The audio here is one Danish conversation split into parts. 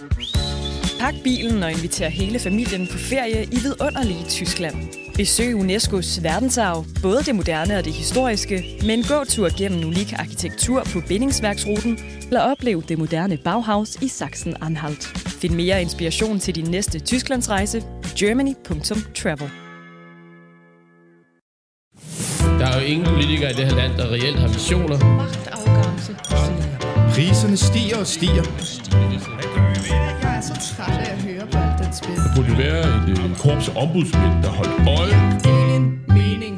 Pak bilen og inviter hele familien på ferie i vidunderlige Tyskland. Besøg UNESCO's verdensarv, både det moderne og det historiske, med en gåtur gennem unik arkitektur på bindingsværksruten, eller oplev det moderne Bauhaus i Sachsen-Anhalt. Find mere inspiration til din næste Tysklandsrejse på germany.travel. Der er jo ingen politikere i det her land, der reelt har visioner. Magtafgangse. Priserne stiger og stiger. Jeg er så træt af at høre på alt det spil. Der burde være et korps af ombudsmænd, der holdt øje. Ingen mening.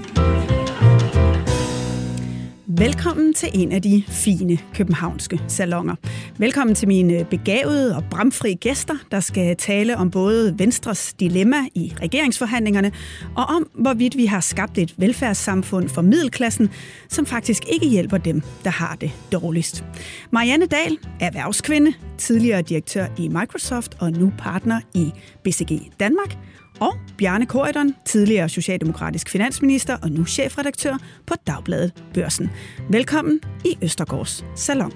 Velkommen til en af de fine københavnske salonger. Velkommen til mine begavede og bramfri gæster, der skal tale om både Venstres dilemma i regeringsforhandlingerne, og om hvorvidt vi har skabt et velfærdssamfund for middelklassen, som faktisk ikke hjælper dem, der har det dårligst. Marianne Dahl, erhvervskvinde, tidligere direktør i Microsoft og nu partner i BCG Danmark, og Bjarne Corydon, tidligere socialdemokratisk finansminister og nu chefredaktør på Dagbladet Børsen. Velkommen i Østergaards Salon.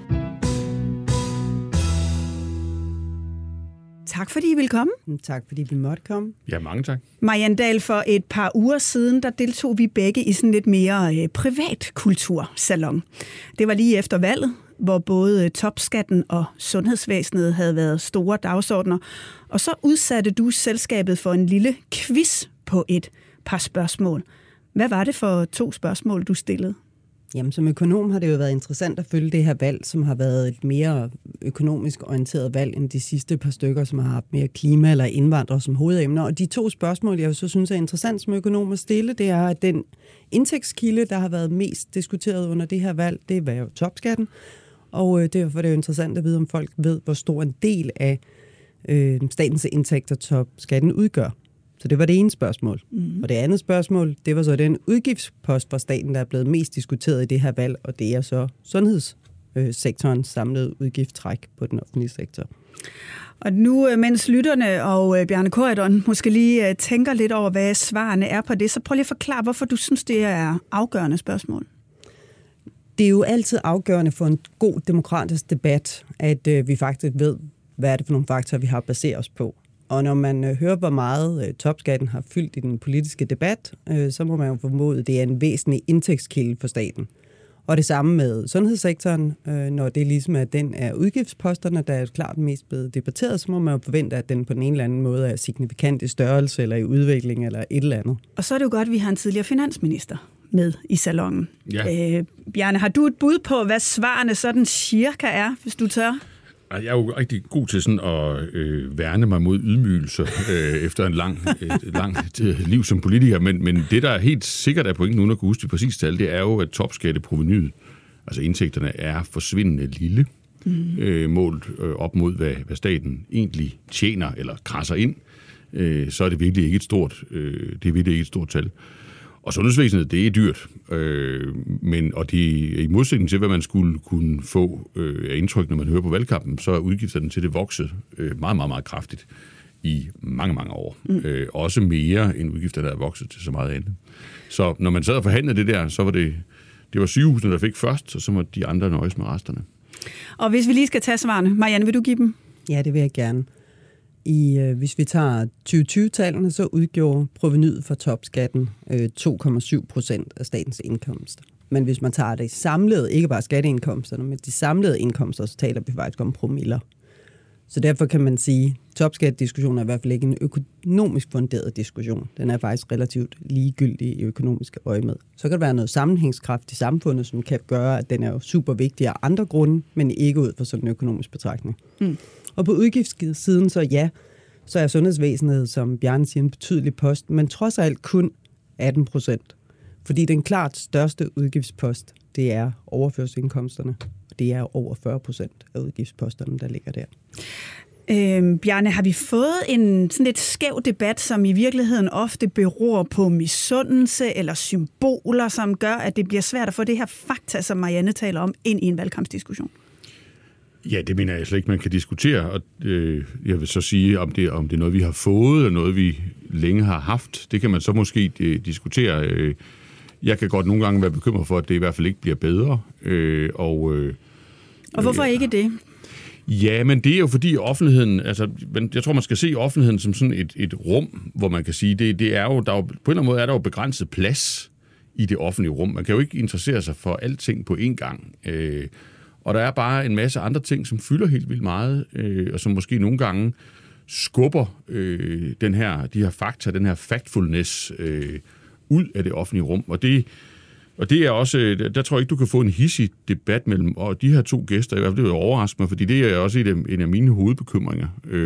Tak fordi I ville komme. Tak fordi vi måtte komme. Ja, mange tak. Marianne Dahl, for et par uger siden, der deltog vi begge i sådan lidt mere privat kultursalon. Det var lige efter valget, hvor både topskatten og sundhedsvæsenet havde været store dagsordner. Og så udsatte du selskabet for en lille quiz på et par spørgsmål. Hvad var det for 2 spørgsmål, du stillede? Jamen, som økonom har det jo været interessant at følge det her valg, som har været et mere økonomisk orienteret valg end de sidste par stykker, som har haft mere klima eller indvandrere som hovedemner. Og de 2 spørgsmål, jeg så synes er interessant som økonom at stille, det er, at den indtægtskilde, der har været mest diskuteret under det her valg, det var jo topskatten. Og derfor er det jo interessant at vide, om folk ved, hvor stor en del af statens indtægter topskatten udgør. Så det var det ene spørgsmål. Og det andet spørgsmål, det var så den udgiftspost for staten, der er blevet mest diskuteret i det her valg, og det er så sundhedssektorens samlede udgiftstræk på den offentlige sektor. Og nu, mens lytterne og Bjarne Corydon måske lige tænker lidt over, hvad svarene er på det, så prøv lige at forklare, hvorfor du synes, det er afgørende spørgsmål. Det er jo altid afgørende for en god demokratisk debat, at vi faktisk ved, hvad er det for nogle faktorer, vi har baseret os på. Og når man hører, hvor meget topskatten har fyldt i den politiske debat, så må man jo formode, at det er en væsentlig indtægtskilde for staten. Og det samme med sundhedssektoren, når det ligesom er den af udgiftsposterne, der er klart mest blevet debatteret, så må man jo forvente, at den på den ene eller anden måde er signifikant i størrelse eller i udvikling eller et eller andet. Og så er det jo godt, at vi har en tidligere finansminister med i salonen. Ja. Bjarne, har du et bud på, hvad svarene sådan cirka er, hvis du tør? Jeg er jo rigtig god til sådan at værne mig mod ydmygelser efter en lang liv som politiker, men det, der er helt sikkert er pointen, uden at kunne huske det præcise tal, det er jo, at topskatteprovenyet, altså indtægterne, er forsvindende lille, målt op mod, hvad staten egentlig tjener eller krasser ind, så er det virkelig ikke et stort tal. Og sundhedsvæsenet, det er dyrt, og det i modsætning til, hvad man skulle kunne få af indtryk, når man hører på valgkampen, så er udgifterne til det vokset meget, meget, meget kraftigt i mange, mange år. Også mere end udgifterne, der er vokset til så meget andet. Så når man sad og forhandlede det der, så var det var sygehusene, der fik først, og så må de andre nøjes med resterne. Og hvis vi lige skal tage svarene, Marianne, vil du give dem? Ja, det vil jeg gerne. Hvis vi tager 2020-tallene, så udgjorde provenyet for topskatten 2,7% af statens indkomster. Men hvis man tager det samlede, ikke bare skatteindkomsterne, men de samlede indkomster, så taler vi faktisk om promiller. Så derfor kan man sige, at topskattediskussionen er i hvert fald ikke en økonomisk funderet diskussion. Den er faktisk relativt ligegyldig i økonomiske øjemed. Så kan der være noget sammenhængskraft i samfundet, som kan gøre, at den er jo super vigtig af andre grunde, men ikke ud fra sådan en økonomisk betragtning. Og på udgiftssiden, så er sundhedsvæsenet, som Bjarne siger, en betydelig post, men trods alt kun 18%. Fordi den klart største udgiftspost, det er overførselsindkomsterne. Det er over 40% af udgiftsposterne, der ligger der. Bjarne, har vi fået en sådan lidt skæv debat, som i virkeligheden ofte beror på misundelse eller symboler, som gør, at det bliver svært at få det her fakta, som Marianne taler om, ind i en valgkampsdiskussion? Ja, det mener jeg slet ikke, man kan diskutere. Og jeg vil så sige, om det er noget, vi har fået, eller noget, vi længe har haft. Det kan man så måske diskutere. Jeg kan godt nogle gange være bekymret for, at det i hvert fald ikke bliver bedre. Og hvorfor ikke det? Ja, men det er jo fordi offentligheden, altså jeg tror, man skal se offentligheden som sådan et rum, hvor man kan sige, det er jo, der er jo, på en eller anden måde er der jo begrænset plads i det offentlige rum. Man kan jo ikke interessere sig for alting på én gang. Og der er bare en masse andre ting, som fylder helt vildt meget, og som måske nogle gange skubber de her fakta, den her factfulness ud af det offentlige rum. Og det er også, der tror jeg ikke, du kan få en hissig debat mellem og de her to gæster. I hvert fald det overrasker mig, fordi det er også en af mine hovedbekymringer.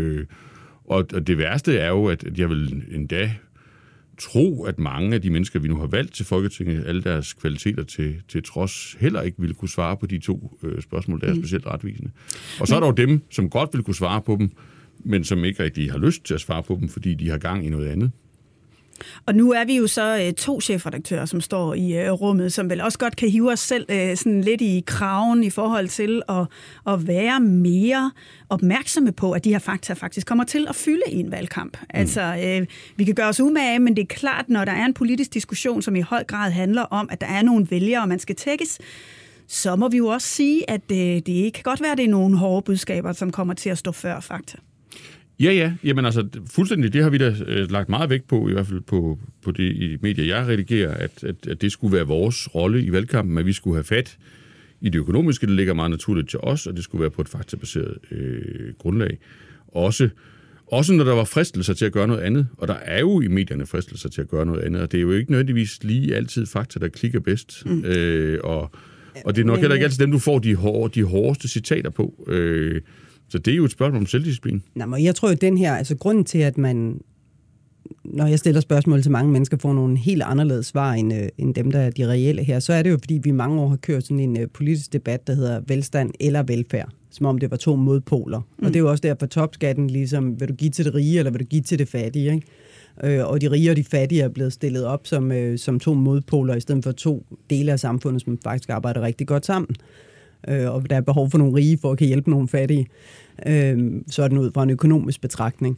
Og det værste er jo, at jeg vil endda tro, at mange af de mennesker, vi nu har valgt til Folketinget, alle deres kvaliteter til trods, heller ikke ville kunne svare på de to spørgsmål, der er specielt retvisende. Og så er der jo dem, som godt vil kunne svare på dem, men som ikke rigtig har lyst til at svare på dem, fordi de har gang i noget andet. Og nu er vi jo så 2 chefredaktører, som står i rummet, som vel også godt kan hive os selv sådan lidt i kraven i forhold til at være mere opmærksomme på, at de her fakta faktisk kommer til at fylde i en valgkamp. Altså, vi kan gøre os umage, men det er klart, når der er en politisk diskussion, som i høj grad handler om, at der er nogle vælgere, og man skal tækkes, så må vi jo også sige, at det kan godt være, at det er nogle hårde budskaber, som kommer til at stå før fakta. Ja. Jamen altså, fuldstændig, det har vi da lagt meget vægt på, i hvert fald på det i medier, jeg redigerer, at det skulle være vores rolle i valgkampen, at vi skulle have fat i det økonomiske, det ligger meget naturligt til os, og det skulle være på et faktabaseret grundlag. Også når der var fristelser til at gøre noget andet, og der er jo i medierne fristelser til at gøre noget andet, og det er jo ikke nødvendigvis lige altid fakta, der klikker bedst. Og det er nok heller ikke altid dem, du får de hårdeste citater på. Så det er jo et spørgsmål om selvdisciplin. Jeg tror jo, den her, altså grunden til, at man, når jeg stiller spørgsmål til mange mennesker, får nogle helt anderledes svar end dem, der er de reelle her, så er det jo, fordi vi mange år har kørt sådan en politisk debat, der hedder velstand eller velfærd, som om det var 2 modpoler. Og det er jo også derfor topskatten, ligesom, vil du give til det rige, eller vil du give til det fattige, ikke? Og de rige og de fattige er blevet stillet op som 2 modpoler, i stedet for 2 dele af samfundet, som faktisk arbejder rigtig godt sammen. Og der er behov for nogle rige for at kan hjælpe nogle fattige, sådan ud fra en økonomisk betragtning.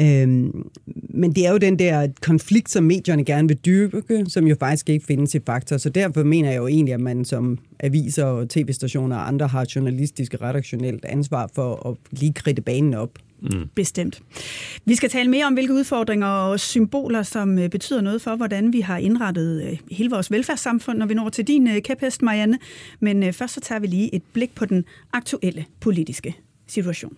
Men det er jo den der konflikt, som medierne gerne vil dyrke, som jo faktisk ikke findes i fakta. Så derfor mener jeg jo egentlig, at man som aviser og tv-stationer og andre har journalistisk og redaktionelt ansvar for at lige kridte banen op. Bestemt. Vi skal tale mere om, hvilke udfordringer og symboler, som betyder noget for, hvordan vi har indrettet hele vores velfærdssamfund, når vi når til din kæphest, Marianne. Men først så tager vi lige et blik på den aktuelle politiske situation.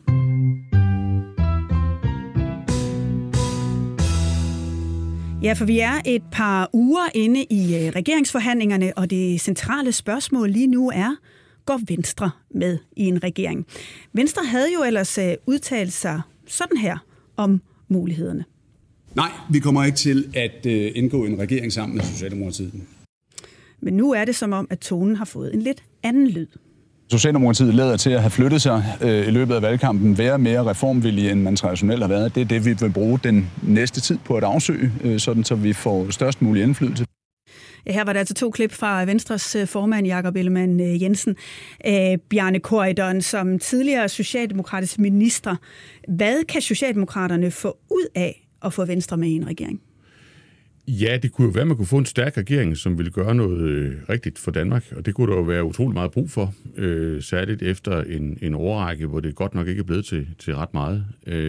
Ja, for vi er et par uger inde i regeringsforhandlingerne, og det centrale spørgsmål lige nu er, går Venstre med i en regering? Venstre havde jo ellers udtalt sig sådan her om mulighederne. Nej, vi kommer ikke til at indgå en regering sammen med Socialdemokratiet. Men nu er det som om, at tonen har fået en lidt anden lyd. Socialdemokratiet lader til at have flyttet sig i løbet af valgkampen, være mere reformvillige, end man traditionelt har været. Det er det, vi vil bruge den næste tid på at afsøge, sådan så vi får størst mulig indflydelse. Ja, her var der altså 2 klip fra Venstres formand, Jakob Ellemann-Jensen. Bjarne Corydon, som tidligere socialdemokratisk minister. Hvad kan Socialdemokraterne få ud af at få Venstre med i en regering? Ja, det kunne jo være, at man kunne få en stærk regering, som ville gøre noget rigtigt for Danmark, og det kunne der jo være utrolig meget brug for, særligt efter en årrække, hvor det godt nok ikke er blevet til ret meget.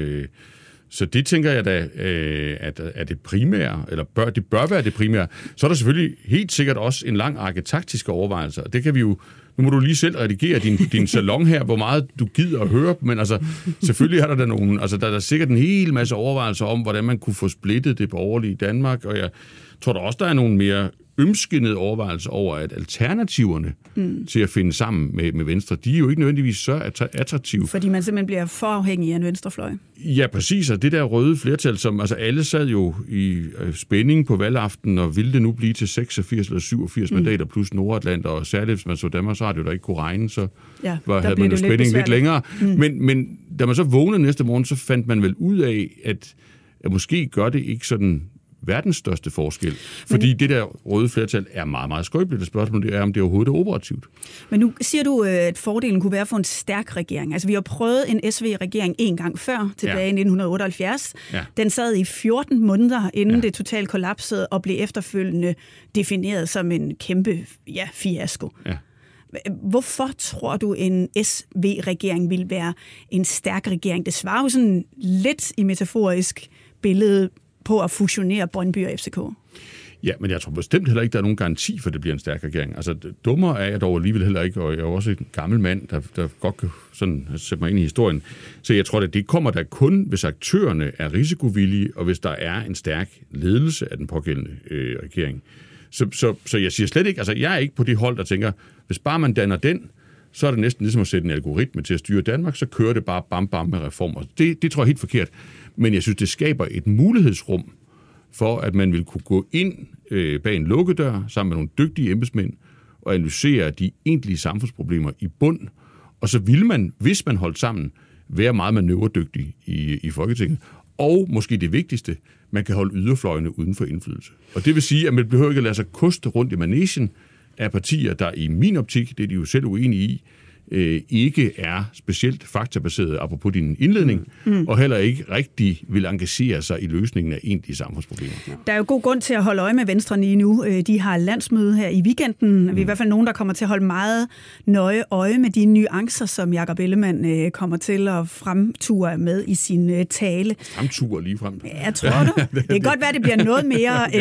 Så det tænker jeg da, at er det primære, eller det bør være det primære. Så er der selvfølgelig helt sikkert også en lang række taktiske overvejelser, og det kan vi jo. Nu må du lige selv redigere din salon her, hvor meget du gider at høre, men altså, selvfølgelig er der nogen, altså der er sikkert en hel masse overvejelser om, hvordan man kunne få splittet det borgerlige Danmark, og jeg tror da også, der er nogle mere ømskindede overvejelser over, at alternativerne til at finde sammen med Venstre, de er jo ikke nødvendigvis så attraktive. Fordi man simpelthen bliver for afhængig af en venstrefløj. Ja, præcis, og det der røde flertal, som altså alle sad jo i spænding på valgaften, og ville det nu blive til 86 eller 87 mandater plus Nordatlant, og særligt hvis man så Danmarks Radio, der ikke kunne regne, så havde man jo spænding lidt længere. Men da man så vågnede næste morgen, så fandt man vel ud af, at måske gør det ikke sådan verdens største forskel. Fordi det der røde flertal er meget, meget skrøbeligt. Det spørgsmål er, om det overhovedet er operativt. Men nu siger du, at fordelen kunne være at få en stærk regering. Altså, vi har prøvet en SV-regering en gang før, tilbage i 1978. Ja. Den sad i 14 måneder, inden det totalt kollapsede, og blev efterfølgende defineret som en kæmpe fiasko. Ja. Hvorfor tror du, en SV-regering vil være en stærk regering? Det svarer jo sådan lidt i metaforisk billede på at fusionere Brøndby og FCK. Ja, men jeg tror bestemt heller ikke, der er nogen garanti for, at det bliver en stærk regering. Altså, dummere er jeg dog alligevel heller ikke, og jeg er jo også en gammel mand, der godt kan sådan sætte mig ind i historien. Så jeg tror, at det kommer der kun, hvis aktørerne er risikovillige, og hvis der er en stærk ledelse af den pågældende regering. Så jeg siger slet ikke, altså jeg er ikke på det hold, der tænker, hvis bare man danner den, så er det næsten ligesom at sætte en algoritme til at styre Danmark, så kører det bare bam med reformer. Det tror jeg er helt forkert. Men jeg synes, det skaber et mulighedsrum for, at man vil kunne gå ind bag en lukkedør sammen med nogle dygtige embedsmænd og analysere de egentlige samfundsproblemer i bund. Og så vil man, hvis man holdt sammen, være meget manøvredygtig i Folketinget. Og måske det vigtigste, man kan holde yderfløjene uden for indflydelse. Og det vil sige, at man behøver ikke at lade sig koste rundt i manegen af partier, der i min optik, det er de jo selv uenige i, ikke er specielt faktabaseret, apropos din indledning, og heller ikke rigtig vil engagere sig i løsningen af egentlige samfundsproblemer. Der er jo god grund til at holde øje med Venstre lige nu. De har landsmøde her i weekenden. Vi er i hvert fald nogen, der kommer til at holde meget nøje øje med de nuancer, som Jakob Ellemann kommer til at fremture med i sin tale. Fremture lige frem? Ja, tror du? Det kan godt være, at det bliver noget mere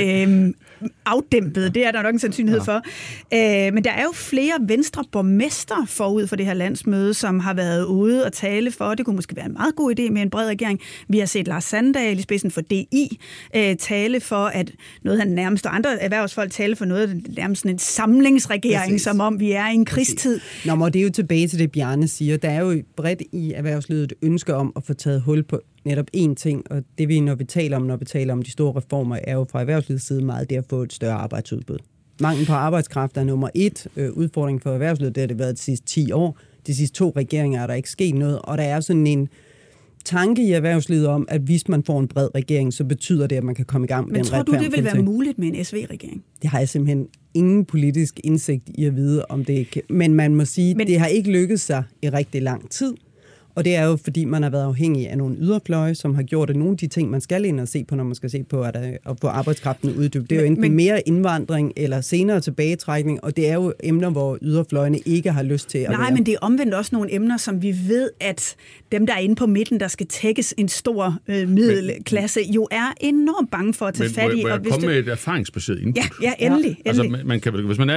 afdæmpet. Det er der nok en sandsynlighed for. Men der er jo flere Venstre-borgmester forud for det her landsmøde, som har været ude og tale for, det kunne måske være en meget god idé med en bred regering. Vi har set Lars Sandahl i spidsen for DI tale for, at noget han nærmest, og andre erhvervsfolk tale for noget, nærmest en samlingsregering, præcis, som om vi er i en krigstid. Nå, men det er jo tilbage til det, Bjarne siger. Der er jo bredt i erhvervslivet et ønske om at få taget hul på netop én ting, og det vi, når vi taler om de store reformer, er jo fra erhvervslivets side meget det at få et større arbejdsudbud. Mangel på arbejdskraft er nummer 1 udfordring for erhvervslivet. Det har det været de sidste 10 år. De sidste 2 regeringer er der ikke sket noget, og der er sådan en tanke i erhvervslivet om, at hvis man får en bred regering, så betyder det, at man kan komme i gang med den retfærdige politik. Men tror du, det vil være muligt med en SV-regering? Det har jeg simpelthen ingen politisk indsigt i at vide, om det ikke. Men man må sige, det har ikke lykkedes sig i rigtig lang tid. Og det er jo, fordi man har været afhængig af nogle yderfløje, som har gjort, at nogle af de ting, man skal ind og se på, når man skal se på at få arbejdskraften uddybet. Det er jo enten mere indvandring eller senere tilbagetrækning, og det er jo emner, hvor yderfløjene ikke har lyst til at være. Nej, men det er omvendt også nogle emner, som vi ved, at dem, der er inde på midten, der skal tækkes en stor middelklasse, jo er enormt bange for at tage fat i. Men må jeg komme med et erfaringsbaseret input? Ja, endelig. Altså, man kan, hvis man er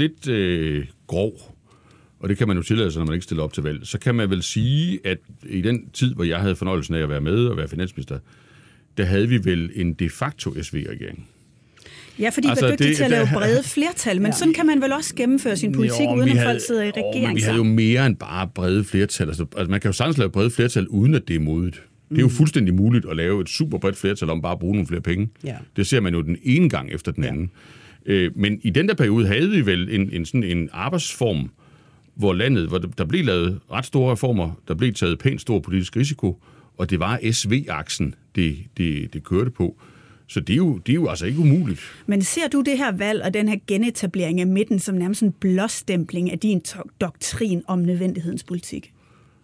lidt grov, og det kan man jo tillade sig, når man ikke stiller op til valg, så kan man vel sige, at i den tid, hvor jeg havde fornøjelsen af at være med og være finansminister, der havde vi vel en de facto SV-regering. Ja, fordi I var dygtige til at lave brede flertal, men sådan kan man vel også gennemføre sin politik, uden at folk sidder i regering. Men vi havde jo mere end bare brede flertal. Altså, man kan jo sagtens lave brede flertal, uden at det er modigt. Det er jo fuldstændig muligt at lave et super bredt flertal om bare at bruge nogle flere penge. Ja. Det ser man jo den ene gang efter den anden. Men i den der periode havde vi vel en arbejdsform, hvor landet, hvor der blev lavet ret store reformer, der blev taget pænt stor politisk risiko, og det var SV-aksen, det kørte på. Så det er jo altså ikke umuligt. Men ser du det her valg og den her genetablering af midten som nærmest en blåstempling af din doktrin om nødvendighedens politik?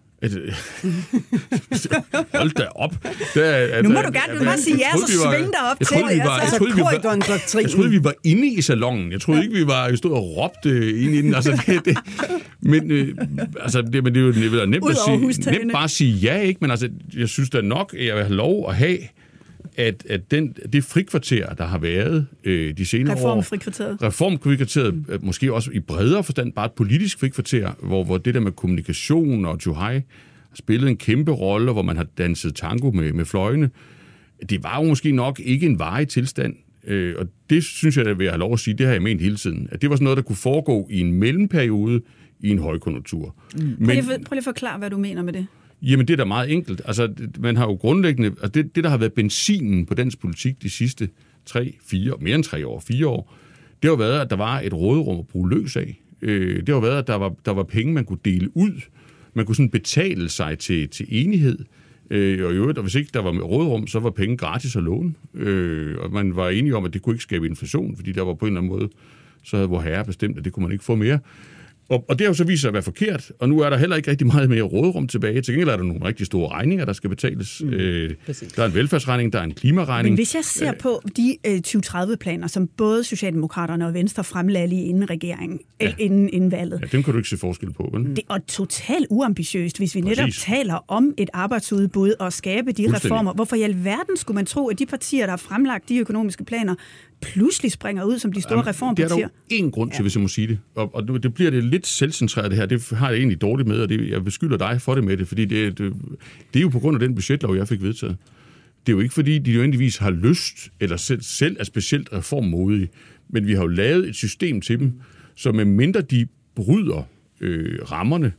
Hold da op. Nu må du gerne bare sige ja, så sving dig op til det. Jeg troede, vi var inde i salongen. Jeg troede ikke, vi stod og råbte ind i den. Altså, men det er jo nemt bare at sige ja, ikke? Men altså, jeg synes da nok, at jeg vil have lov at have, at det frikvarter, der har været de senere år... Reformfrikvarteret, måske også i bredere forstand, bare et politisk frikvarter, hvor det der med kommunikation og tjuhej har spillet en kæmpe rolle, hvor man har danset tango med fløjene. Det var jo måske nok ikke en varig tilstand, og det synes jeg, at jeg have lov at sige, det har jeg ment hele tiden, at det var sådan noget, der kunne foregå i en mellemperiode i en højkonjunktur. Prøv lige at forklare, hvad du mener med det. Jamen, det er da meget enkelt. Altså, man har jo grundlæggende... Altså det, der har været benzinen på dansk politik de sidste 4 år, det har været, at der var et råderum at bruge løs af. Det har været, at der var penge, man kunne dele ud. Man kunne sådan betale sig til enighed. Og i øvrigt, og hvis ikke der var med råderum, så var penge gratis at låne. Og man var enige om, at det kunne ikke skabe inflation, fordi der var på en eller anden måde, så havde vor herre bestemt, at det kunne man ikke få mere. Og det har jo så vist sig at være forkert, og nu er der heller ikke rigtig meget mere råderum tilbage. Til gengæld er der nogle rigtig store regninger, der skal betales. Der er en velfærdsregning, der er en klimaregning. Men hvis jeg ser på de 2030-planer, som både Socialdemokraterne og Venstre fremlagde lige inden regeringen, inden valget. Ja, dem kan du ikke se forskel på, vel? Det er totalt uambitiøst, hvis vi netop taler om et arbejdsudbud og skabe de reformer. Hvorfor i alverden skulle man tro, at de partier, der har fremlagt de økonomiske planer, pludselig springer ud som de store reformpartier? Det er der jo én grund til, hvis jeg må sige det. Og det bliver det lidt selvcentreret, det her. Det har jeg egentlig dårligt med, og jeg beskylder dig for det med det, fordi det er jo på grund af den budgetlov, jeg fik vedtaget. Det er jo ikke, fordi de nødvendigvis har lyst, eller selv er specielt reformmodige, men vi har jo lavet et system til dem, så med mindre de bryder rammerne,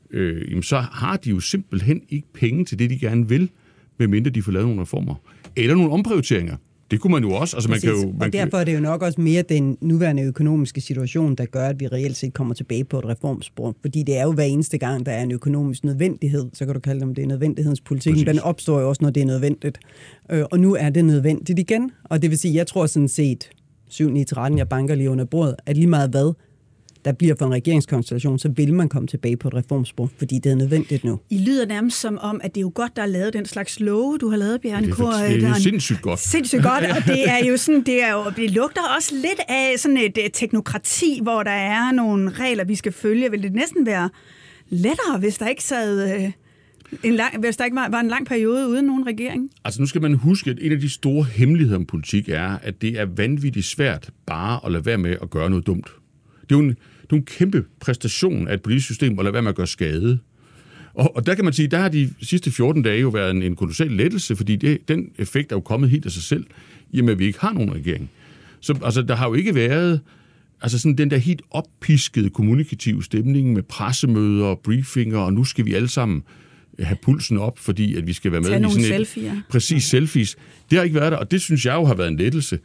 så har de jo simpelthen ikke penge til det, de gerne vil, med mindre de får lavet nogle reformer. Eller nogle omprioriteringer. Det kunne man jo også. Altså, og derfor er det jo nok også mere den nuværende økonomiske situation, der gør, at vi reelt set kommer tilbage på et reformspor. Fordi det er jo hver eneste gang, der er en økonomisk nødvendighed, så kan du kalde det, om det er nødvendighedspolitikken. Den opstår jo også, når det er nødvendigt. Og nu er det nødvendigt igen. Og det vil sige, jeg tror sådan set, 7-9-13, jeg banker lige under bordet, at lige meget hvad der bliver for en regeringskonstellation, så vil man komme tilbage på et reformspor, fordi det er nødvendigt nu. I lyder nærmest som om, at det er jo godt, der er lavet den slags love, du har lavet, Bjarne. Det er sindssygt godt. Sindssygt godt, og det er jo sådan, det lugter også lidt af sådan et teknokrati, hvor der er nogle regler, vi skal følge. Vil det næsten være lettere, hvis der ikke sad hvis der ikke var en lang periode uden nogen regering? Altså nu skal man huske, at en af de store hemmeligheder om politik er, at det er vanvittigt svært bare at lade være med at gøre noget dumt. Det er jo en kæmpe præstation af et politisk system at lade være med at gøre skade. Og der kan man sige, der har de sidste 14 dage jo været en kolossal lettelse, fordi den effekt er jo kommet helt af sig selv, i og med at vi ikke har nogen regering. Så altså, der har jo ikke været sådan den der helt oppiskede kommunikative stemning med pressemøder og briefinger, og nu skal vi alle sammen have pulsen op, fordi at vi skal være med i sådan selfies. Præcis, selfies. Det har ikke været der, og det synes jeg jo har været en lettelse.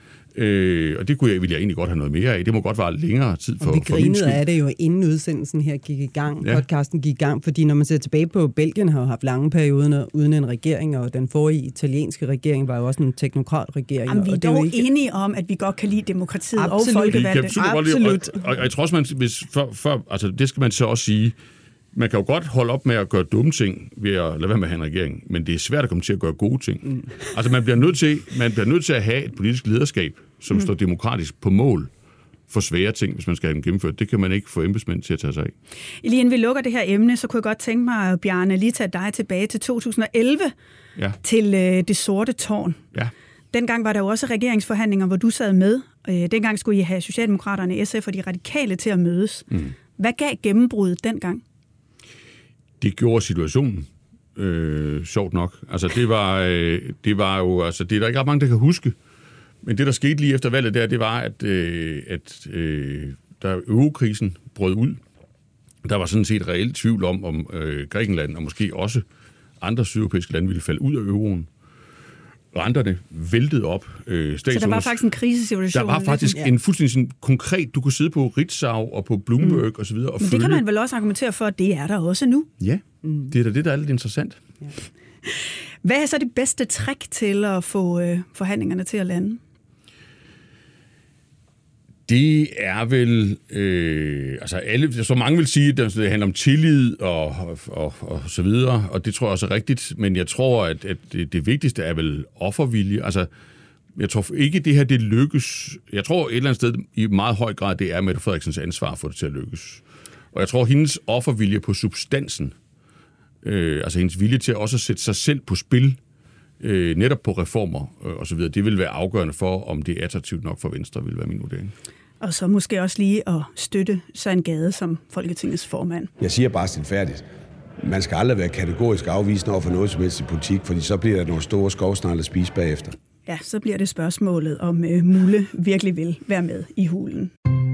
Og det ville jeg egentlig godt have noget mere af. Det må godt være længere tid for min skyld. Og vi grinede af det jo, inden udsendelsen her gik i gang, podcasten gik i gang, fordi når man ser tilbage på, Belgien har jo haft lange perioder uden en regering, og den forrige italienske regering var jo også en teknokratregering. Jamen, vi er dog enige om, at vi godt kan lide demokratiet og folkevalgte. Absolut. Og jeg tror også, det skal man så også sige, man kan jo godt holde op med at gøre dumme ting ved at lade være med at have en regering, men det er svært at komme til at gøre gode ting. Altså man bliver nødt til at have et politisk lederskab, som står demokratisk på mål for svære ting, hvis man skal have dem gennemført. Det kan man ikke få embedsmænd til at tage sig af. Lige inden vi lukker det her emne, så kunne jeg godt tænke mig, Bjarne, lige tage dig tilbage til 2011, til det sorte tårn. Ja. Dengang var der jo også regeringsforhandlinger, hvor du sad med. Dengang skulle I have Socialdemokraterne, SF og de radikale til at mødes. Hvad gav gennembruddet dengang? Det gjorde situationen sjovt nok. Altså det var jo, altså det er der ikke ret mange, der kan huske. Men det, der skete lige efter valget der, det var, at da eurokrisen brød ud, der var sådan set reelt tvivl om Grækenland og måske også andre sydeuropæiske lande ville falde ud af euroen. Renterne væltede op. Så der var faktisk en krisesituation? Der var faktisk en fuldstændig sådan konkret, du kunne sidde på Ritzau og på Bloomberg og så videre. Og men det kan man vel også argumentere for, at det er der også nu? Ja, det er da det, der er lidt interessant. Ja. Hvad er så det bedste trick til at få forhandlingerne til at lande? Det er vel, så mange vil sige, at det handler om tillid og så videre, og det tror jeg også er rigtigt, men jeg tror, at det vigtigste er vel offervilje. Altså, jeg tror ikke, det her det lykkes. Jeg tror et eller andet sted i meget høj grad, det er Mette Frederiksens ansvar for det til at lykkes. Og jeg tror, hendes offervilje på substansen, altså hendes vilje til også at sætte sig selv på spil, netop på reformer og så videre, det vil være afgørende for, om det er attraktivt nok for Venstre, vil være min vurdering. Og så måske også lige at støtte Søren Gade som Folketingets formand. Jeg siger bare stilfærdigt. Man skal aldrig være kategorisk afvisende over for noget som helst i politik, fordi så bliver der nogle store skovsnegle at spise bagefter. Ja, så bliver det spørgsmålet, om Mulle virkelig vil være med i hulen.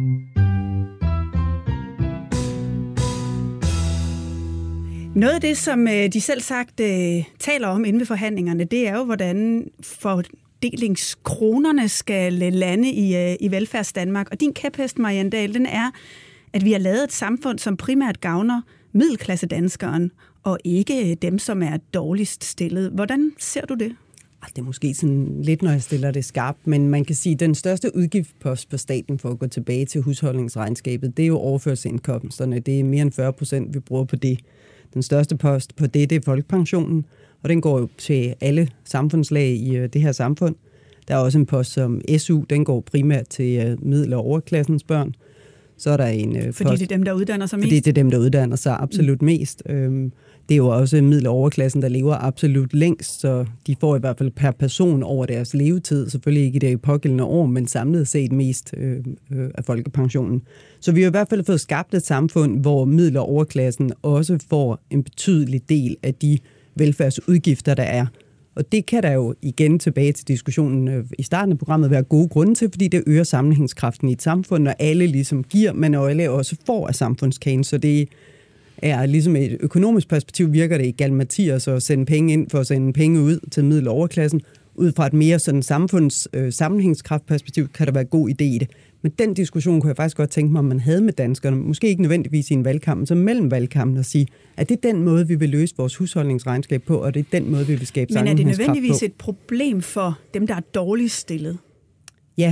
Noget af det, som de selv sagt taler om inden ved forhandlingerne, det er jo, hvordan fordelingskronerne skal lande i velfærdsdanmark. Og din kæphest, Marianne Dahl, den er, at vi har lavet et samfund, som primært gavner middelklassedanskeren, og ikke dem, som er dårligst stillet. Hvordan ser du det? Det er måske sådan lidt, når jeg stiller det skarpt, men man kan sige, at den største udgiftspost for staten for at gå tilbage til husholdningsregnskabet, det er jo overførselsindkomsterne. Det er mere end 40%, vi bruger på det. Den største post på det er folkepensionen, og den går jo til alle samfundslag i det her samfund. Der er også en post som SU, den går primært til middel- og overklassens børn. Så er der en fordi det er dem, der uddanner sig mest? Fordi det er dem, der uddanner sig absolut mest. Det er jo også middel- og overklassen, der lever absolut længst, så de får i hvert fald per person over deres levetid, selvfølgelig ikke i det pågældende år, men samlet set mest af folkepensionen. Så vi har i hvert fald fået skabt et samfund, hvor middel- og overklassen også får en betydelig del af de velfærdsudgifter, der er. Og det kan der jo igen tilbage til diskussionen i starten af programmet være gode grunde til, fordi det øger sammenhængskraften i et samfund, når alle ligesom giver, men alle også får af samfundskagen. Så det er ligesom et økonomisk perspektiv, virker det i galimatias at sende penge ind for at sende penge ud til middel- og overklassen. Ud fra et mere sådan sammenhængskraftperspektiv kan der være god idé i det. Men den diskussion kunne jeg faktisk godt tænke mig, om man havde med danskerne. Måske ikke nødvendigvis i en valgkamp, men så mellem valgkampen at sige, at det er den måde, vi vil løse vores husholdningsregnskab på, og det er den måde, vi vil skabe sammenhængskraft på. Men er det nødvendigvis et problem for dem, der er dårligt stillet? Ja.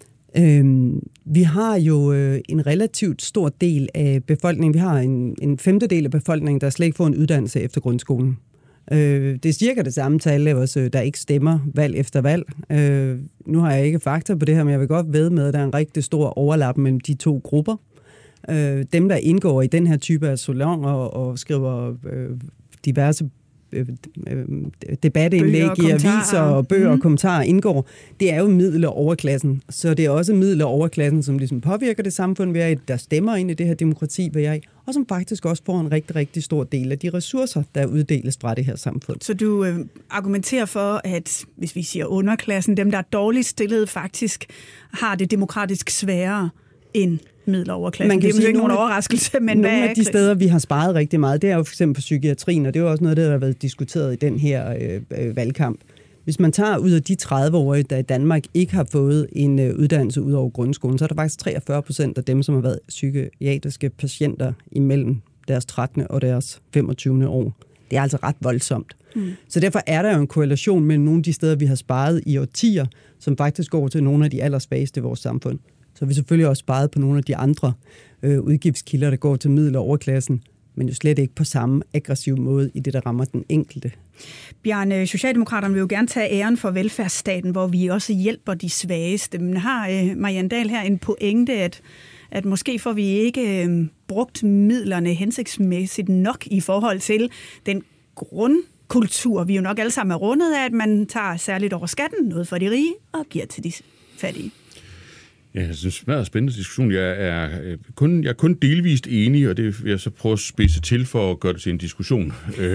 Vi har jo en relativt stor del af befolkningen. Vi har en femtedel af befolkningen, der slet ikke får en uddannelse efter grundskolen. Det er cirka det samme tal af os, der ikke stemmer valg efter valg. Nu har jeg ikke fakta på det her, men jeg vil godt vædde med, at der er en rigtig stor overlap mellem de to grupper. Dem, der indgår i den her type af salonger og skriver diverse debatindlæg i aviser og bøger og kommentarer indgår, det er jo middel- og overklassen. Så det er også middel- og overklassen, som ligesom påvirker det samfund, vi er i, der stemmer ind i det her demokrati, vi er i, og som faktisk også får en rigtig, rigtig stor del af de ressourcer, der uddeles fra det her samfund. Så du argumenterer for, at hvis vi siger underklassen, dem, der er dårligt stillet, faktisk har det demokratisk sværere end middel- og overklassen. Man kan det er sige, ikke nogen overraskelse, men nogle af de steder, vi har sparet rigtig meget, det er jo for eksempel på psykiatrien, og det er jo også noget, der har været diskuteret i den her valgkamp. Hvis man tager ud af de 30-årige, der i Danmark ikke har fået en uddannelse ud over grundskolen, så er der faktisk 43% af dem, som har været psykiatriske patienter imellem deres 13. og deres 25. år. Det er altså ret voldsomt. Så derfor er der jo en korrelation mellem nogle af de steder, vi har sparet i årtier, som faktisk går til nogle af de allersvageste i vores samfund. Så har vi selvfølgelig også sparet på nogle af de andre udgiftskilder, der går til middel- og overklassen, men jo slet ikke på samme aggressiv måde i det, der rammer den enkelte. Bjarne, Socialdemokraterne vil jo gerne tage æren for velfærdsstaten, hvor vi også hjælper de svageste. Men har Marianne Dahl her en pointe, at måske får vi ikke brugt midlerne hensigtsmæssigt nok i forhold til den grundkultur, vi jo nok alle sammen er rundet af, at man tager særligt over skatten, noget for de rige, og giver til de fattige. Ja, jeg synes, det er en spændende diskussion. Jeg er kun delvist enig, og det vil jeg så prøve at spidse til for at gøre det til en diskussion.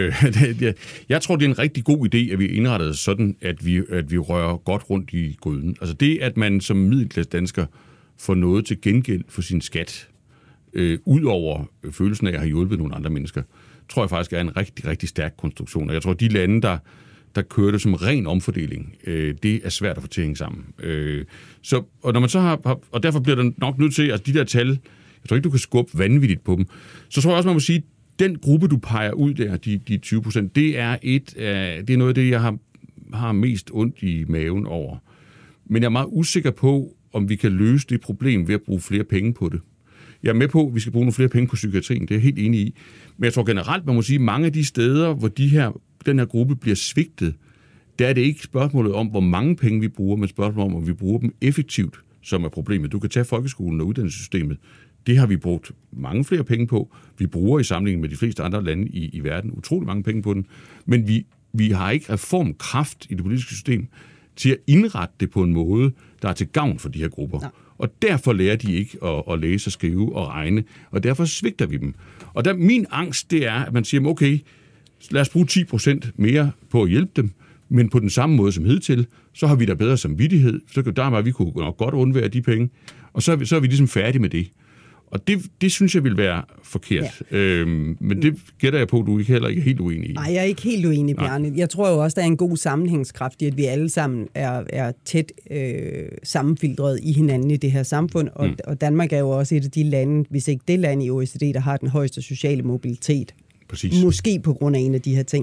Jeg tror, det er en rigtig god idé, at vi indretter det sådan, at vi rører godt rundt i gryden. Altså det, at man som middelklasse dansker får noget til gengæld for sin skat, ud over følelsen af at have hjulpet nogle andre mennesker, tror jeg faktisk er en rigtig, rigtig stærk konstruktion. Og jeg tror, at de lande, der kører det som ren omfordeling, det er svært at få til at hænge sammen. Og når man så har, og derfor bliver der nok nødt til, at de der tal, jeg tror ikke, du kan skubbe vanvittigt på dem, så tror jeg også, man må sige, at den gruppe, du peger ud der, de 20%, det er noget af det, jeg har mest ondt i maven over. Men jeg er meget usikker på, om vi kan løse det problem ved at bruge flere penge på det. Jeg er med på, at vi skal bruge nogle flere penge på psykiatrien, det er jeg helt enig i. Men jeg tror generelt, man må sige, at mange af de steder, hvor den her gruppe bliver svigtet, der er det ikke spørgsmålet om, hvor mange penge vi bruger, men spørgsmålet om vi bruger dem effektivt, som er problemet. Du kan tage folkeskolen og uddannelsessystemet. Det har vi brugt mange flere penge på. Vi bruger i sammenligning med de fleste andre lande i verden utrolig mange penge på den. Men vi har ikke reformkraft i det politiske system til at indrette det på en måde, der er til gavn for de her grupper. Nej. Og derfor lærer de ikke at læse, skrive og regne, og derfor svigter vi dem. Og min angst, det er, at man siger, okay, lad os bruge 10% mere på at hjælpe dem, men på den samme måde som hidtil, så har vi da bedre samvittighed, så vi kunne nok godt undvære de penge, og så er vi ligesom færdige med det. Og det synes jeg vil være forkert. Ja. Men det gætter jeg på, at du heller ikke er helt uenig i. Nej, jeg er ikke helt uenig, Bjarne. Jeg tror jo også, der er en god sammenhængskraft i, at vi alle sammen er tæt sammenfiltreret i hinanden i det her samfund. Og Danmark er jo også et af de lande, hvis ikke det land i OECD, der har den højeste sociale mobilitet. Præcis. Måske på grund af en af de her ting.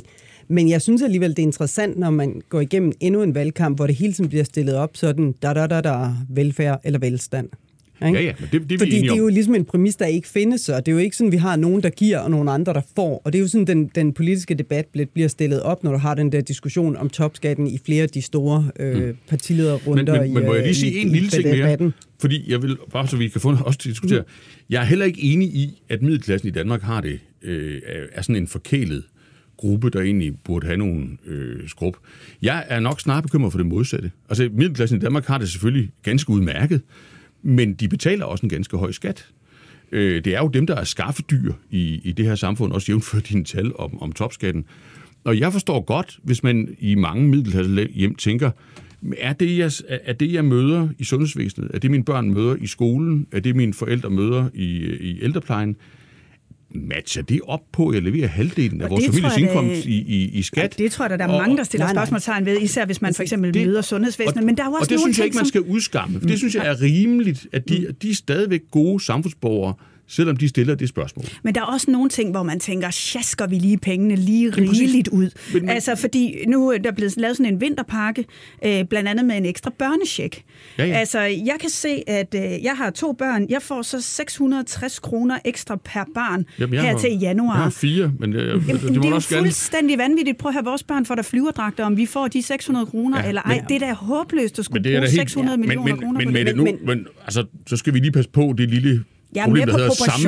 Men jeg synes alligevel, det er interessant, når man går igennem endnu en valgkamp, hvor det hele tiden bliver stillet op sådan, velfærd eller velstand. Ikke? Ja, men det er fordi vi det er jo ligesom en præmis, der ikke findes, og det er jo ikke sådan, vi har nogen, der giver, og nogen andre, der får. Og det er jo sådan, den politiske debat bliver stillet op, når du har den der diskussion om topskatten i flere af de store partilederrunder. Men må jeg lige sige en lille ting mere? Fordi jeg vil, bare så vi kan få også til at diskutere. Jeg er heller ikke enig i, at middelklassen i Danmark har det, er sådan en forkælet gruppe, der egentlig burde have nogen skrub. Jeg er nok snart bekymret for det modsatte. Altså, middelklassen i Danmark har det selvfølgelig ganske udmærket, men de betaler også en ganske høj skat. Det er jo dem, der er skaffedyr i det her samfund, også jævnført dine tal om topskatten. Og jeg forstår godt, hvis man i mange middelklassehjem tænker, er det, jeg møder i sundhedsvæsenet, er det mine børn møder i skolen, er det mine forældre møder i ældreplejen, matcher det op på at levere halvdelen af vores families indkomst i skat? Ja, det tror jeg, der er mange, der stiller spørgsmålstegn ved, især hvis man for eksempel møder sundhedsvæsenet. Men der er jo også og det synes jeg ikke, man skal udskamme. Det synes jeg er rimeligt, at de er stadigvæk gode samfundsborgere, selvom de stiller det spørgsmål. Men der er også nogle ting, hvor man tænker, sjasker vi lige pengene lige rigeligt ud. Altså, fordi nu er der blevet lavet sådan en vinterpakke, blandt andet med en ekstra børnecheck. Ja. Altså, jeg kan se, at jeg har 2 børn. Jeg får så 660 kroner ekstra per barn her til januar. Jeg har 4, men det er jo fuldstændig vanvittigt. Prøv at høre, vores børn får der flyverdragter, om vi får de 600 kroner, eller ej. Det er da håbløst at skulle bruge 600 millioner kroner på det. Men altså, så skal vi lige passe på det lille problem, der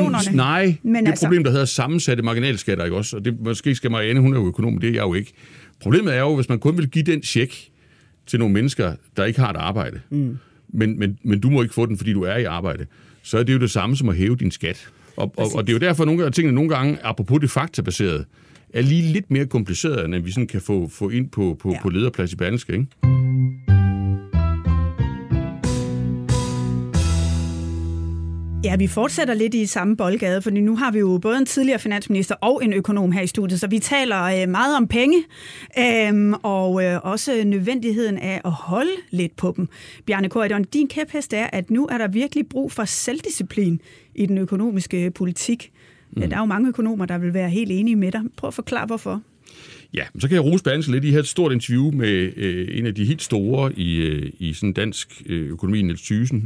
hedder problem, der hedder sammensatte marginalskatter, ikke også? Og det måske skal Marianne, hun er jo økonom, det er jeg jo ikke. Problemet er jo, hvis man kun vil give den check til nogle mennesker, der ikke har et arbejde, men du må ikke få den, fordi du er i arbejde, så er det jo det samme som at hæve din skat. Og det er jo derfor, at tingene nogle gange, apropos det faktabaserede, er lige lidt mere kompliceret, end vi sådan kan få ind på lederplads i Berlingske, ikke? Ja, vi fortsætter lidt i samme boldgade, fordi nu har vi jo både en tidligere finansminister og en økonom her i studiet, så vi taler meget om penge, og også nødvendigheden af at holde lidt på dem. Bjarne Corydon, din kæphest er, at nu er der virkelig brug for selvdisciplin i den økonomiske politik. Ja, der er jo mange økonomer, der vil være helt enige med dig. Prøv at forklare, hvorfor. Ja, så kan jeg rose Berlingske lidt. I havde et stort interview med en af de helt store i sådan dansk økonomi, Niels Thyssen,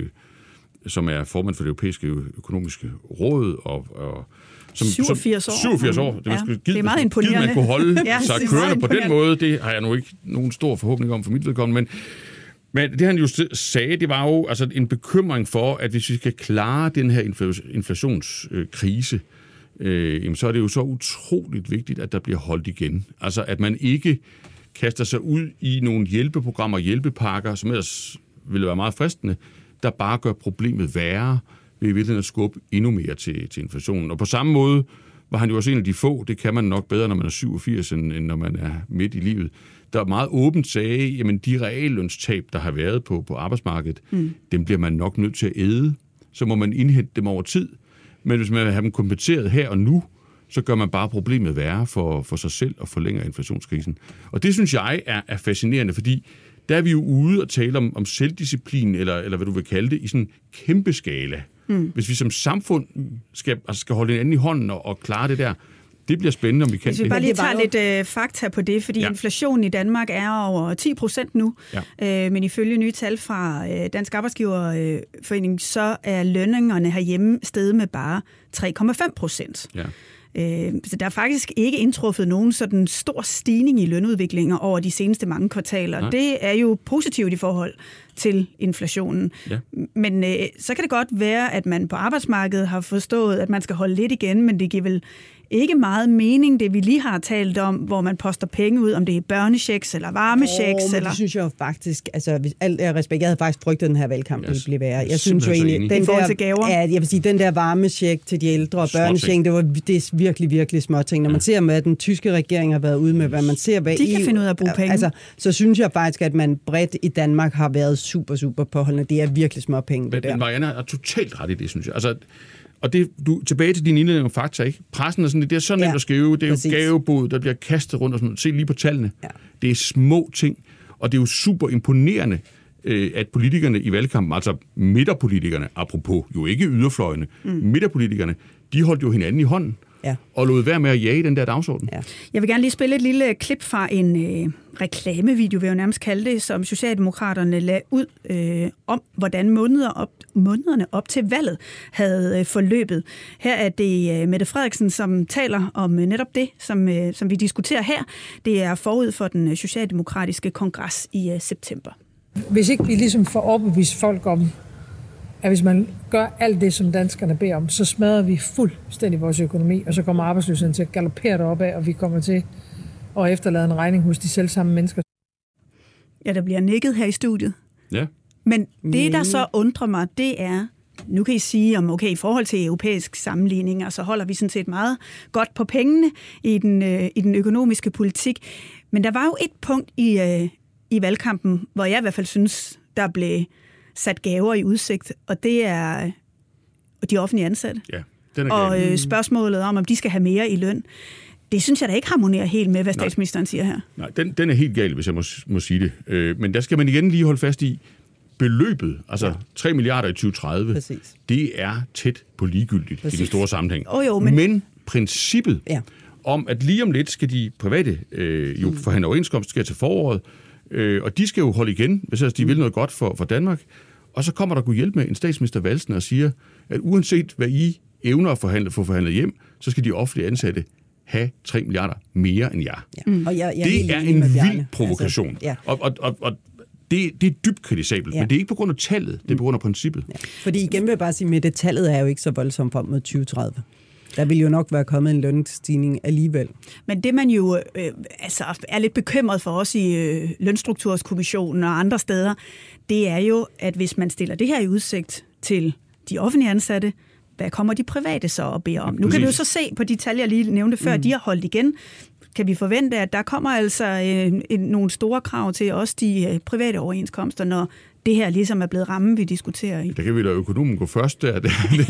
som er formand for det europæiske økonomiske råd, og som 87 år. 87 år. Det er meget imponerende. Man kunne holde sig kørende på den måde, det har jeg nu ikke nogen stor forhåbning om for mit vedkommende, men det han jo sagde, det var jo altså en bekymring for, at hvis vi skal klare den her inflationskrise, så er det jo så utroligt vigtigt, at der bliver holdt igen. Altså at man ikke kaster sig ud i nogle hjælpeprogrammer, hjælpepakker, som ellers ville være meget fristende, der bare gør problemet værre ved i virkeligheden at skubbe endnu mere til inflationen. Og på samme måde var han jo også en af de få, det kan man nok bedre, når man er 87, end når man er midt i livet, der meget åbent sagde, jamen de reallønstab, der har været på arbejdsmarkedet, dem bliver man nok nødt til at æde. Så må man indhente dem over tid. Men hvis man vil have dem kompenseret her og nu, så gør man bare problemet værre for sig selv og forlænger inflationskrisen. Og det synes jeg er fascinerende, fordi der er vi jo ude og tale om selvdisciplin, eller hvad du vil kalde det, i sådan en kæmpe skala. Hvis vi som samfund skal holde hinanden i hånden og klare det der, det bliver spændende, om vi kan det. Hvis vi bare lige tager lidt fakta på det, fordi inflationen i Danmark er over 10% nu, men ifølge nye tal fra Dansk Arbejdsgiverforening, så er lønningerne herhjemme steget med bare 3,5%. Ja. Så der er faktisk ikke indtruffet nogen sådan stor stigning i lønudviklinger over de seneste mange kvartaler. Nej. Det er jo positivt i forhold til inflationen. Ja. Men så kan det godt være, at man på arbejdsmarkedet har forstået, at man skal holde lidt igen, men det giver vel ikke meget mening, det vi lige har talt om, hvor man poster penge ud, om det er børnechecks eller varmechecks. Eller... Det synes jeg jo faktisk, altså hvis alt er respekt, jeg havde faktisk frygtet den her valgkamp, det ville blive værre. Jeg synes jo egentlig, den der, jeg vil sige, den der varmecheck til de ældre og børnecheck, det er virkelig, virkelig små ting. Når man ser med, at den tyske regering har været ude med, hvad man ser, hvad de kan finde ud af at bruge penge. Altså, så synes jeg faktisk, at man bredt i Danmark har været super, super påholdende. Det er virkelig små penge, det der. Men Marianne er totalt ret i det, synes jeg. Altså, og det, tilbage til din indledning om fakta, ikke? Pressen er sådan, det er så nemt at skrive, det er jo gavebod, der bliver kastet rundt og sådan noget. Se lige på tallene. Ja. Det er små ting, og det er jo super imponerende, at politikerne i valgkampen, altså midterpolitikerne, apropos jo ikke yderfløjene, midterpolitikerne, de holdt jo hinanden i hånden. og lod være med at jage den der dagsorden. Ja. Jeg vil gerne lige spille et lille klip fra en reklamevideo, vil jeg jo nærmest kalde det, som Socialdemokraterne lagde ud om, hvordan månederne op til valget havde forløbet. Her er det Mette Frederiksen, som taler om netop det, som vi diskuterer her. Det er forud for den socialdemokratiske kongres i september. Hvis ikke vi ligesom får overbevist folk om, at hvis man gør alt det, som danskerne beder om, så smadrer vi fuldstændig vores økonomi, og så kommer arbejdsløsheden til at galoppere deroppe af, og vi kommer til at efterlade en regning hos de selvsamme mennesker. Ja, der bliver nikket her i studiet. Ja. Men det, der så undrer mig, det er, nu kan I sige, om okay, i forhold til europæisk sammenligning, så holder vi sådan set meget godt på pengene i den økonomiske politik. Men der var jo et punkt i valgkampen, hvor jeg i hvert fald synes, der blev sat gaver i udsigt, og det er de offentlige ansatte. Ja, den er og spørgsmålet om de skal have mere i løn. Det synes jeg da ikke harmonerer helt med, hvad statsministeren siger her. Nej, den er helt gal, hvis jeg må sige det. Men der skal man igen lige holde fast i, beløbet, altså 3 milliarder i 2030, præcis. Det er tæt på ligegyldigt i den store sammenhæng. Men princippet om, at lige om lidt skal de private jo forhandle overenskomst, skal til foråret, og de skal jo holde igen, hvis de vil noget godt for Danmark. Og så kommer der kunne hjælpe med en statsminister Valsen og siger, at uanset hvad I evner at få forhandlet hjem, så skal de offentlige ansatte have 3 milliarder mere end jer. Ja. Og det er en vild provokation. Altså, og det er dybt kritisabelt, men det er ikke på grund af tallet, det er på grund af princippet. Ja. Fordi igen vil jeg bare sige, at det tallet er jo ikke så voldsomt frem mod 2030. Der vil jo nok være kommet en lønstigning alligevel. Men det man jo er lidt bekymret for os i Lønstrukturskommissionen og andre steder, det er jo, at hvis man stiller det her i udsigt til de offentlige ansatte, hvad kommer de private så at bede om? Nu kan vi jo så se på de tal, jeg lige nævnte før, de har holdt igen. Kan vi forvente, at der kommer altså nogle store krav til også de private overenskomster, når det her ligesom er blevet rammen, vi diskuterer i? Der kan vi lade økonomen gå først der.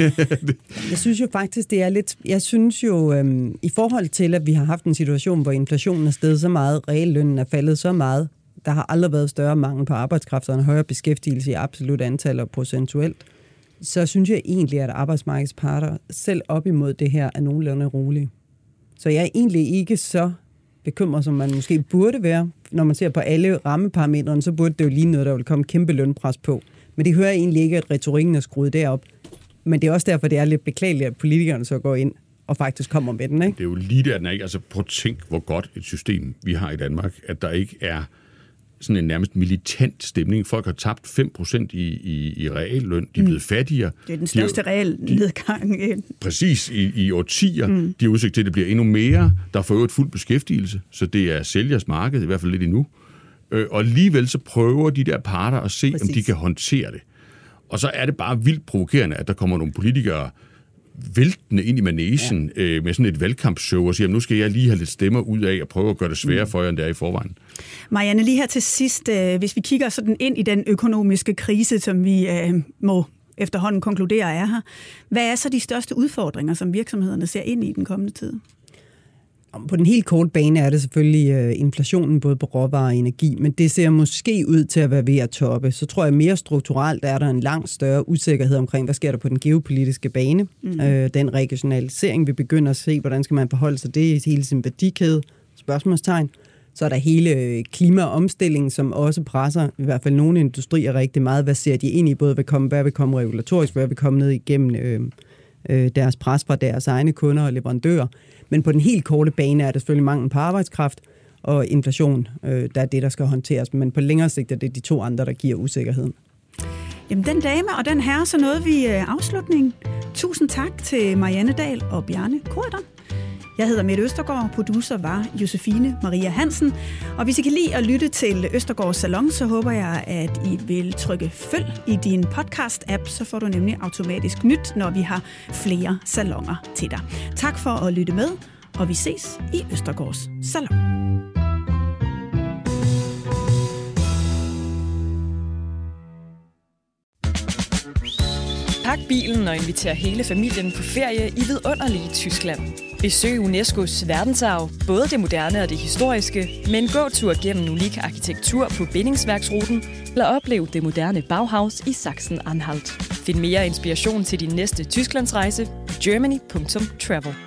Jeg synes jo faktisk, det er lidt... Jeg synes jo, i forhold til, at vi har haft en situation, hvor inflationen er steget så meget, reallønnen er faldet så meget, der har aldrig været større mangel på arbejdskraft og en højere beskæftigelse i absolut antal og procentuelt, så synes jeg egentlig, at arbejdsmarkedets parter selv op imod det her er nogenlunde rolige. Så jeg er egentlig ikke så bekymret, som man måske burde være. Når man ser på alle rammeparametrene, så burde det jo lige noget, der vil komme kæmpe lønpres på. Men det hører egentlig ikke, at retorikken er skruet derop. Men det er også derfor, det er lidt beklageligt, at politikerne så går ind og faktisk kommer med den, ikke? Det er jo lige der, den er ikke. Altså prøv at tænk, hvor godt et system vi har i Danmark, at der ikke er sådan en nærmest militant stemning. Folk har tabt 5% i realløn. De er blevet fattigere. Det er den største realnedgang. Præcis, i årtier. De har udsigt til, at det bliver endnu mere. Der får jo et fuld beskæftigelse, så det er sælgers marked, i hvert fald lidt endnu. Og alligevel så prøver de der parter at se, om de kan håndtere det. Og så er det bare vildt provokerende, at der kommer nogle politikere væltende ind i managen med sådan et valgkampshow og siger, nu skal jeg lige have lidt stemmer ud af og prøve at gøre det sværere for jer, end det er i forvejen. Marianne, lige her til sidst, hvis vi kigger sådan ind i den økonomiske krise, som vi må efterhånden konkludere er her, hvad er så de største udfordringer, som virksomhederne ser ind i den kommende tid? På den helt korte bane er det selvfølgelig inflationen både på råvarer og energi, men det ser måske ud til at være ved at toppe. Så tror jeg mere strukturelt er der en langt større usikkerhed omkring, hvad sker der på den geopolitiske bane. Den regionalisering, vi begynder at se, hvordan skal man forholde sig det i hele sin værdikæde, spørgsmålstegn. Så er der hele klimaomstillingen, som også presser i hvert fald nogle industrier rigtig meget. Hvad ser de ind i? Både hvad vil komme regulatorisk, hvad vil komme ned igennem deres pres fra deres egne kunder og leverandører. Men på den helt korte bane er det selvfølgelig mangel på arbejdskraft og inflation, der er det, der skal håndteres. Men på længere sigt er det de to andre, der giver usikkerheden. Jamen den dame og den herre, så nåede vi afslutningen. Tusind tak til Marianne Dahl og Bjarne Corydon. Jeg hedder Mette Østergaard, producer var Josefine Maria Hansen. Og hvis I kan lide at lytte til Østergaards Salon, så håber jeg, at I vil trykke følg i din podcast-app, så får du nemlig automatisk nyt, når vi har flere salonger til dig. Tak for at lytte med, og vi ses i Østergaards Salon. Pak bilen og inviter hele familien på ferie i vidunderlige Tyskland. Besøg UNESCO's verdensarv, både det moderne og det historiske, med en gåtur gennem unik arkitektur på bindingsværksruten, eller oplev det moderne Bauhaus i Sachsen-Anhalt. Find mere inspiration til din næste Tysklandsrejse på germany.travel.